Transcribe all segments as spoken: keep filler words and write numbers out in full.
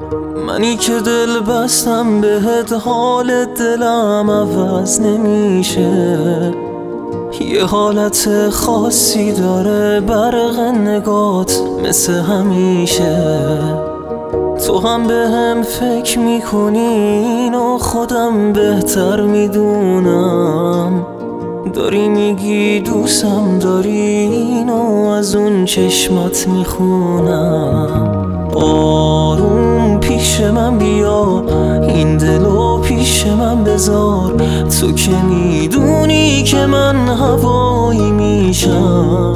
منی که دل بستم بهت، حال دلم عوض نمیشه. یه حالت خاصی داره برق نگات مثل همیشه. تو هم به هم فکر میکنی، اینو خودم بهتر میدونم. داری میگی دوستم داری، اینو از اون چشمات میخونم. آروم پیش من بیا، این دلو پیش من بذار. تو که میدونی که من هوایی میشم.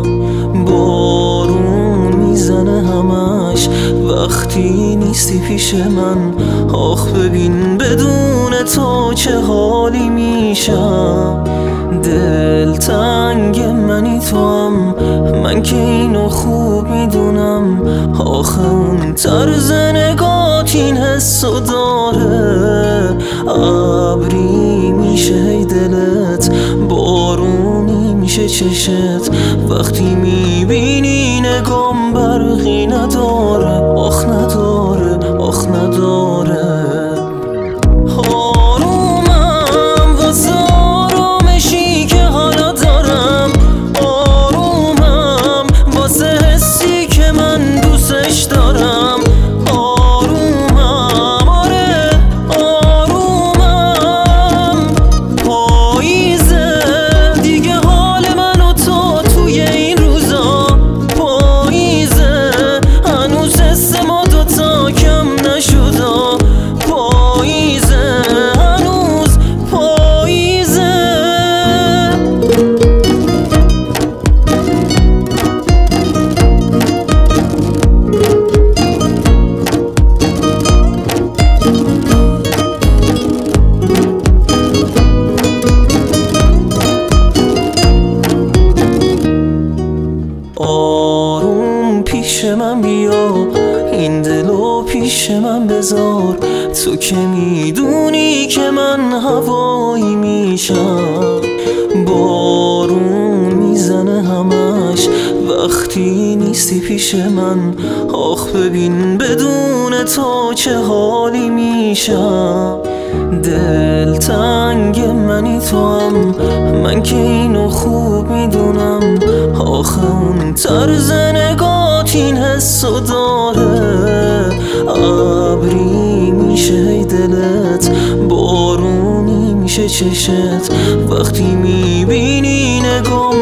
بارون میزنه همش وقتی نیستی پیش من. آخ ببین بدون تو چه حالی میشم. دل تنگ منی تو هم، من که اینو خوب میدونم. آخه اون طرز نگات این حسو داره. ابری میشه ای دلت، بارونی میشه چشت. وقتی میبینی نگام برقی نداره. آخ نداره، آخ نداره. آروم پیش من بیا، این دلو پیش من بذار. تو که میدونی که من هوایی میشم. بارون میزنه همش وقتی نیستی پیش من. آخ ببین بدون تو چه حالی میشم. دل تنگ منی تو هم، من که اینو خوب میدونم. آخه اون طرز نگات این حسو داره. ابری میشه ای دلت، بارونی میشه چشت. وقتی میبینی نگام